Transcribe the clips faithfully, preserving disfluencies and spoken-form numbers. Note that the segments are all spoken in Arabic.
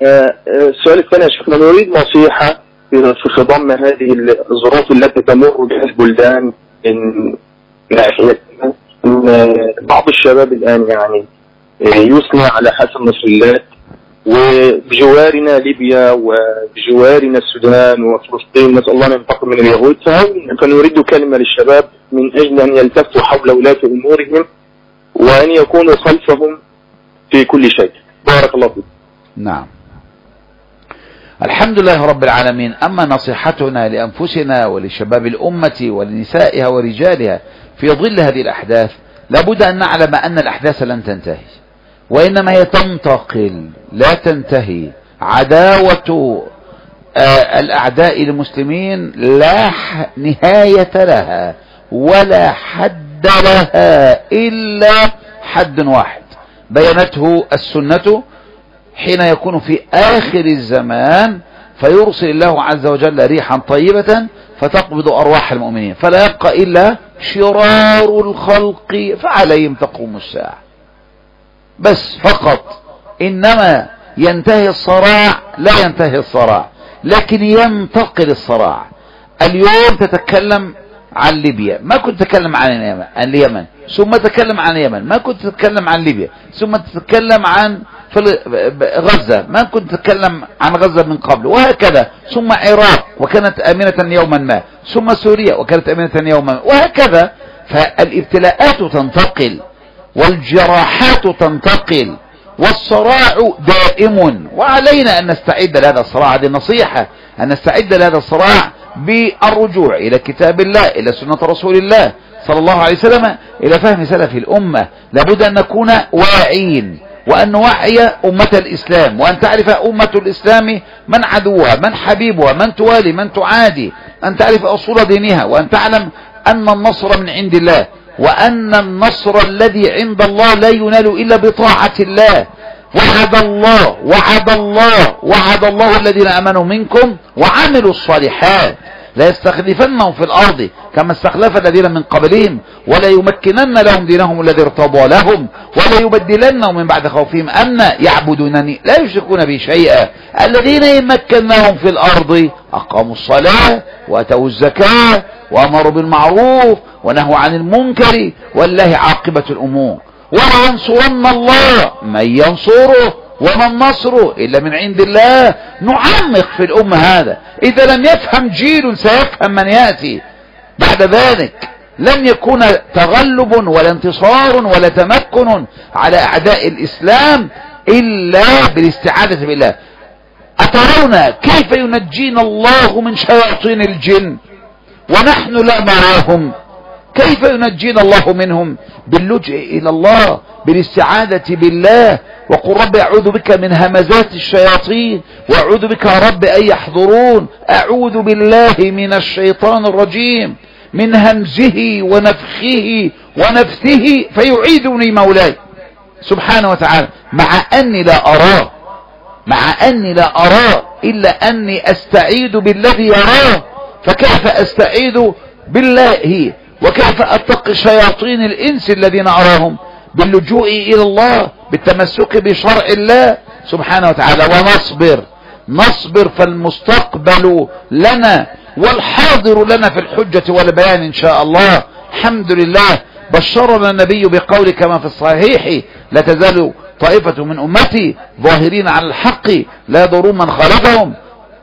السؤال الثاني يا شيخنا، نريد نصيحة في خضم هذه الظروف التي تمر بها البلدان من ناحية ان بعض الشباب الآن يعني يثنى على حسن نصر الله، وبجوارنا ليبيا وبجوارنا السودان وفلسطين نسأل الله أن ينتقم من اليهود، فنريد كلمة للشباب من أجل أن يلتفوا حول ولاة أمورهم وأن يكونوا خلفهم في كل شيء. بارك الله فيك. نعم، الحمد لله رب العالمين. أما نصيحتنا لأنفسنا ولشباب الأمة ولنسائها ورجالها في ظل هذه الأحداث، لابد أن نعلم أن الأحداث لن تنتهي، وإنما هي تنتقل لا تنتهي. عداوة آه الأعداء المسلمين لا نهاية لها ولا حد لها إلا حد واحد بينته السنة حين يكون في آخر الزمان، فيرسل الله عز وجل ريحا طيبة فتقبض أرواح المؤمنين، فلا يبقى إلا شرار الخلق فعليهم تقوم الساعة بس فقط. إنما ينتهي الصراع؟ لا ينتهي الصراع، لكن ينتقل الصراع. اليوم تتكلم عن ليبيا، ما كنت تتكلم عن اليمن، عن اليمن ثم تتكلم عن اليمن، ما كنت تتكلم عن ليبيا ثم تتكلم عن غزة، ما كنت تتكلم عن غزة من قبل، وهكذا. ثم عراق وكانت آمنة يوما ما، ثم سوريا وكانت آمنة يوما ما، وهكذا. فالابتلاءات تنتقل والجراحات تنتقل والصراع دائم، وعلينا أن نستعد لهذا الصراع. هذه النصيحة، أن نستعد لهذا الصراع بالرجوع إلى كتاب الله، إلى سنة رسول الله صلى الله عليه وسلم، إلى فهم سلف الأمة. لابد أن نكون واعين، وأن نوعي أمة الإسلام، وأن تعرف أمة الإسلام من عدوها، من حبيبها، من توالي، من تعادي، أن تعرف أصول دينها، وأن تعلم أن النصر من عند الله، وأن النصر الذي عند الله لا ينال إلا بطاعة الله. وعد الله وعد الله وعد الله الذين آمنوا منكم وعملوا الصالحات لا يستخلفنهم في الأرض كما استخلف الذين من قبلهم ولا يمكنن لهم دينهم الذي ارتضى لهم ولا يبدلنهم من بعد خوفهم أمنا يعبدونني لا يشركون بي شيئا الذين يمكنهم في الأرض أقاموا الصلاة وأتوا الزكاة وأمروا بالمعروف ونهوا عن المنكر والله عاقبة الأمور. وينصرن الله من ينصره وما النصر إلا من عند الله. نعمق في الأمة هذا. إذا لم يفهم جيل سيفهم من يأتي بعد ذلك. لن يكون تغلب ولا انتصار ولا تمكن على أعداء الإسلام إلا بالاستعاذة بالله. أترون كيف ينجينا الله من شياطين الجن ونحن لا نراهم؟ كيف ينجينا الله منهم؟ باللجئ إلى الله، بالاستعاذة بالله، وقل رب أعوذ بك من همزات الشياطين وأعوذ بك رب أن يحضرون. أعوذ بالله من الشيطان الرجيم من همزه ونفخه ونفثه فيعيذني مولاي سبحانه وتعالى. مع أني لا أراه مع أني لا أراه إلا أني أستعيذ بالذي يراه. فكيف أستعيذ بالله وكيف أتقي شياطين الإنس الذين أراهم؟ باللجوء إلى الله، بالتمسك بشرع الله سبحانه وتعالى. ونصبر نصبر فالمستقبل لنا والحاضر لنا في الحجة والبيان إن شاء الله. الحمد لله. بشرنا النبي بقول كما في الصحيح لا تزال طائفة من أمتي ظاهرين على الحق لا يضرون من خالفهم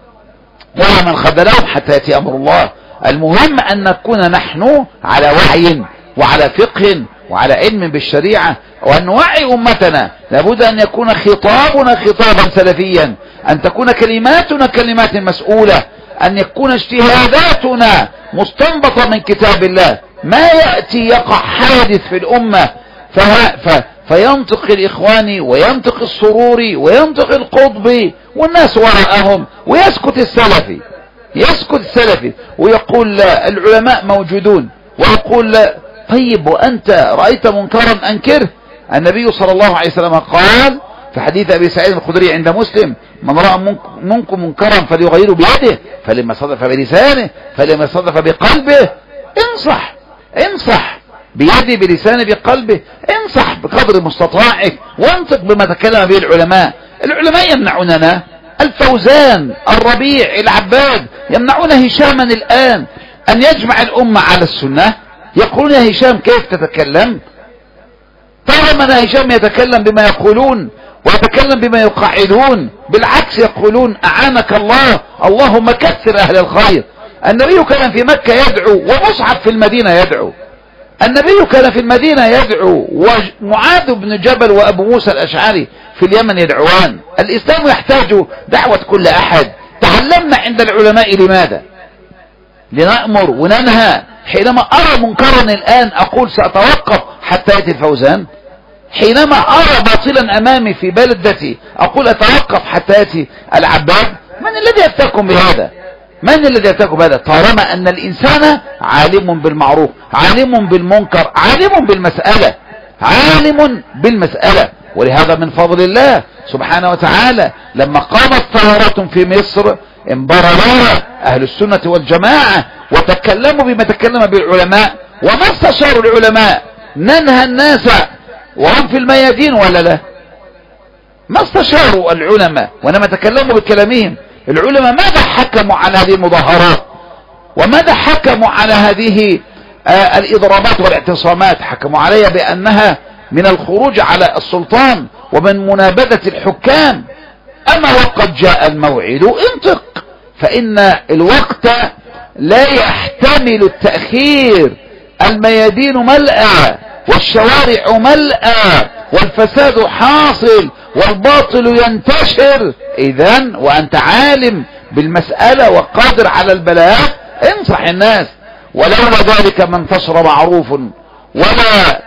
ولا من خذلهم حتى يأتي أمر الله. المهم أن نكون نحن على وعي وعلى فقه وعلى علم بالشريعة وأن نوعي أمتنا. لابد أن يكون خطابنا خطابا سلفيا، أن تكون كلماتنا كلمات مسؤولة، أن يكون اجتهاداتنا مستنبطة من كتاب الله. ما يأتي يقع حادث في الأمة ف... فينطق الإخواني وينطق السروري وينطق القطبي والناس وراءهم ويسكت السلفي يسكت السلفي ويقول لا العلماء موجودون، ويقول لا. طيب وأنت رأيت منكرا أنكره. النبي صلى الله عليه وسلم قال في حديث أبي سعيد الخدري عند مسلم من رأى منكم منكرا فليغيره بيده فلما صدف بلسانه فلما صدف بقلبه. انصح انصح بيده بلسانه بقلبه. انصح بقدر مستطاعك وانطق بما تكلم به العلماء. العلماء يمنعوننا، الفوزان، الربيع، العباد يمنعون هشاما الآن أن يجمع الأمة على السنة. يقولون يا هشام كيف تتكلم؟ طالما أن هشام يتكلم بما يقولون ويتكلم بما يقعدون، بالعكس يقولون أعانك الله، اللهم كثر أهل الخير. النبي كان في مكة يدعو ومصعب في المدينة يدعو، النبي كان في المدينة يدعو ومعاذ بن جبل وأبو موسى الأشعري في اليمن يدعوان. الإسلام يحتاج دعوة كل أحد. تعلمنا عند العلماء لماذا؟ لنأمر وننهى. حينما أرى منكرا الآن أقول سأتوقف حتى يأتي الفوزان، حينما أرى باطلا أمامي في بلدتي أقول أتوقف حتى يأتي العباد. من الذي يفتكم بهذا؟ من الذي يفتكم بهذا؟ طالما أن الإنسان عالم بالمعروف، عالم بالمنكر، عالم بالمسألة، عالم بالمسألة. ولهذا من فضل الله سبحانه وتعالى لما قامت ثورة في مصر انبرر أهل السنة والجماعة وتكلموا بما تكلم بالعلماء، وما استشاروا العلماء. ننهى الناس وهم في الميادين ولا لا؟ ما استشاروا العلماء وانما تكلموا بكلامهم. العلماء ماذا حكموا على هذه المظاهرات؟ وماذا حكموا على هذه آه الإضرابات والاعتصامات؟ حكموا عليها بأنها من الخروج على السلطان ومن منابذة الحكام. أما وقد جاء الموعد انطق، فإن الوقت لا يحتمل التأخير. الميادين ملأى والشوارع ملأى والفساد حاصل والباطل ينتشر. إذن وأنت عالم بالمسألة وقادر على البلاغ انصح الناس. ولولا ذلك ما انتشر معروف ولا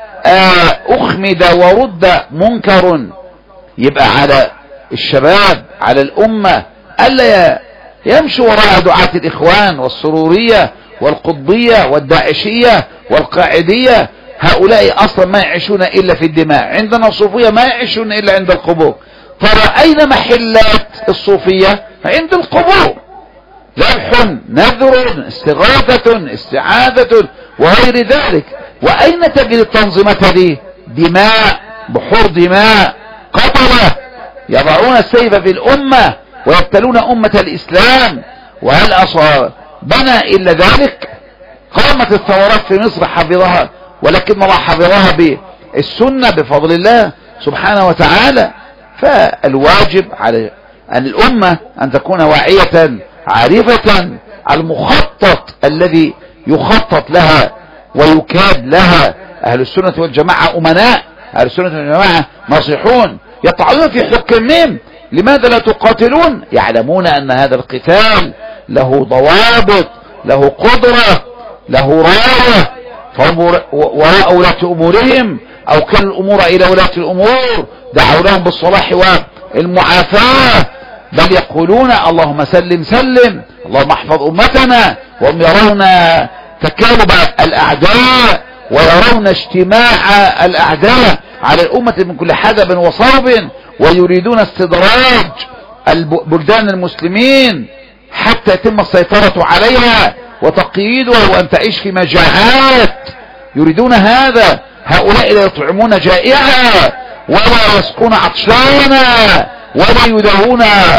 أخمد ورد منكر. يبقى على الشباب، على الأمة، ألا يمشوا وراء دعاة الإخوان والسرورية والقطبية والداعشية والقاعدية. هؤلاء أصلا ما يعيشون إلا في الدماء. عندنا الصوفية ما يعيشون إلا عند القبور. ترى أين محلات الصوفية؟ عند القبور. ذبح، نذر، استغاثة، استعاذة وغير ذلك. وأين تجد التنظيمات هذه؟ دماء، بحور دماء، قتلة يضعون السيف في الأمة ويبتلون أمة الإسلام. وهل أصابنا إلا ذلك؟ قامت الثورات في مصر حفظها، ولكن الله حفظها بالسنة بفضل الله سبحانه وتعالى. فالواجب على أن الأمة أن تكون واعية عارفة المخطط الذي يخطط لها ويكاد لها. أهل السنة والجماعة أمناء، أهل السنة والجماعة ناصحون يطعنون في حكمهم. لماذا لا تقاتلون؟ يعلمون أن هذا القتال له ضوابط، له قدرة، له راية، فهم وراء ولاة أمورهم أو كان الأمور إلى ولاة الأمور دعوا لهم بالصلاح والمعافاة، بل يقولون اللهم سلم سلم، اللهم احفظ أمتنا. وهم يرون تكالب الأعداء ويرون اجتماع الأعداء على الأمة من كل حدب وصوب، ويريدون استدراج البلدان المسلمين حتى يتم السيطرة عليها وتقييدها وأن تعيش في مجاعات. يريدون هذا. هؤلاء لا يطعمون جائعا ولا يسقون عطشانا ولا يداوون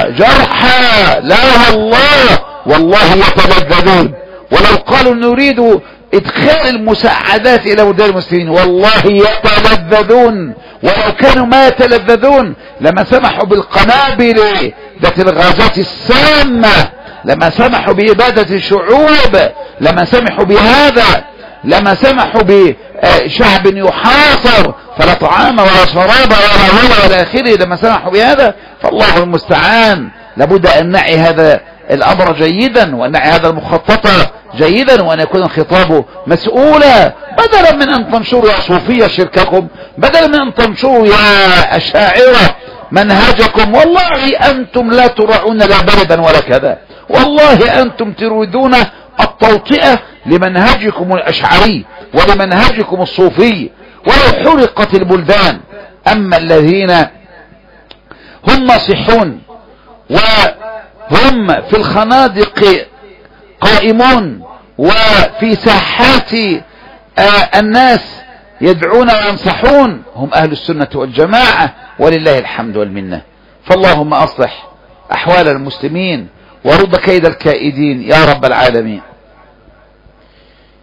جرحا. لا والله والله يتلذذون. ولو قالوا نريد ادخال المساعدات الى بلدان المسلمين والله يتلذذون. ولو كانوا ما يتلذذون لما سمحوا بالقنابل ذات الغازات السامة، لما سمحوا بإبادة الشعوب، لما سمحوا بهذا، لما سمحوا بشعب يحاصر فلا طعام ولا شراب ولا ولا ولا آخره، لما سمحوا بهذا. فالله المستعان. لابد أن نعي هذا الأمر جيدا وأن نعي هذا المخطط جيدا وأن يكون الخطاب مسؤولا، بدلا من أن تنشروا يا صوفية شرككم، بدلا من أن تنشروا يا أشاعرة منهجكم. والله أنتم لا ترعون لا بردا ولا كذا. والله أنتم تريدون التوطئة لمنهجكم الأشعري ولمنهجكم الصوفي ولو حرقت البلدان. أما الذين هم ناصحون وهم في الخنادق قائمون وفي ساحات آه الناس يدعون وينصحون هم أهل السنة والجماعة ولله الحمد والمنة. فاللهم أصلح أحوال المسلمين ورد كيد الكائدين يا رب العالمين.